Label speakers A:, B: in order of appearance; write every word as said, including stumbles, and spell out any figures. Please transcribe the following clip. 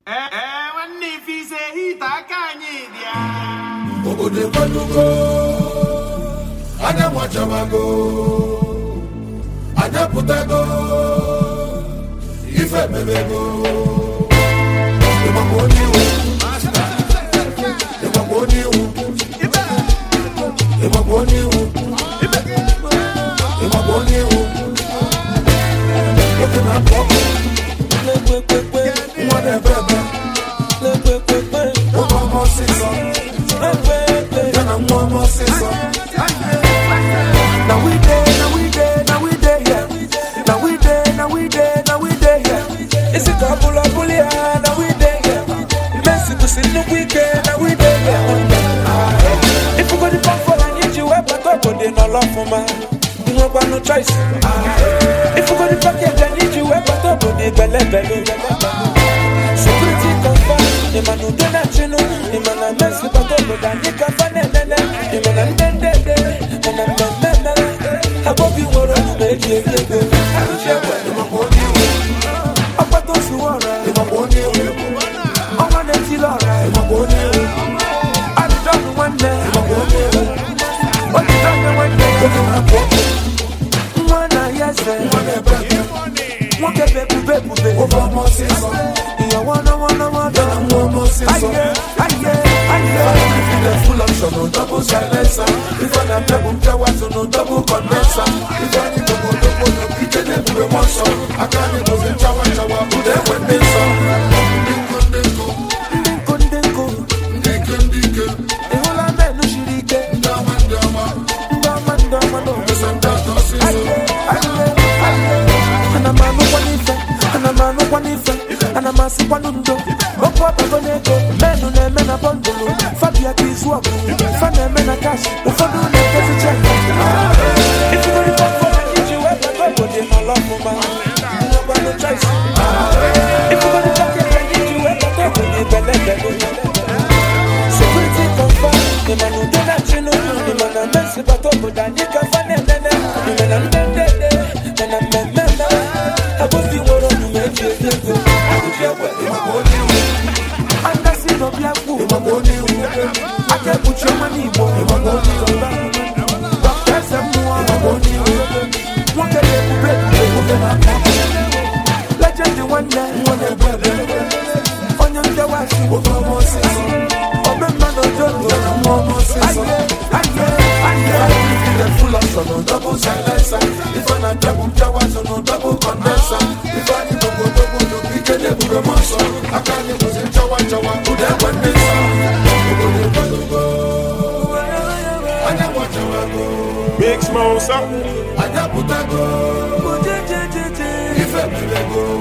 A: Eh, eh, when if he say he takanyidia.
B: Obodo kwanugo, anya mwachamago, anya putago, ife mebego. Yemaboni u, yemaboni u, yemaboni u, yemaboni u. Looking at Papa, whatever. Now we there, now we there, now we there, yeah. Now we there, now we there, now we there, yeah. It's a couple of bully, now we there, yeah. Mexico City, no weekend, now we there, yeah. If you got the phone for I need you, I put up, but they no love for man. You don't got no choice. If you got the package, I need you, I put up, but they belly, belly, security confirm. The man who did that, you know, the man I mess with, but I need to find it, the man I'm dead, dead, dead, and I'm dead. I hope you were on the make it go. I don't care what you want to do. I put those who are right. I want you. I want to feel alright. I want you. I don't know one day. I want you. But you don't know one day. I want you. One day, yes, sir. One day, baby. One day, baby, baby, baby. Over my sister. You want to, want to, want to. I'm one more sister. I get, I get, I get. Full option, no double silencer. If I'm double power, no double condenser. If I need to go to go to kitchen, then we want some. I can't go to shower, shower, put them when they saw. Dinko, dinko, dinko, dinko, dinko. The whole of men no shirike. Dama, dama, dama, dama, no. Listen, that's not so. I get, I get. And I'm a no one effect. And I'm a no one effect. And I'm a super nundo. Go pop a boneco. Men on them men a bundle. Fabia is walk. Fan them men a cash. The fun on them does a check. If you don't want for I need you, I got go. They no love for man. You don't got no choice. If you don't want I need you, I got go. They belly belly. Security confirm. The man who did that, you know. The man a mess with a top, but I need to find them. The man I'm dead, dead, dead. And I'm dead, dead, dead. I hope you were on the make it go. I don't care what you want to do. I'm not seeing no black wood. I can't put your money more. Doctors and more. One day you break the legend the one day. On your device, oh man, no joke. I get, I get, I get. Full of sun, double silencer. If I'm not double powers, no double condenser. If I need to go double to pick a double muscle, I can't use it. Chawa, chawa, put that one this song. Big Smoke, something. I got put that go. If I go.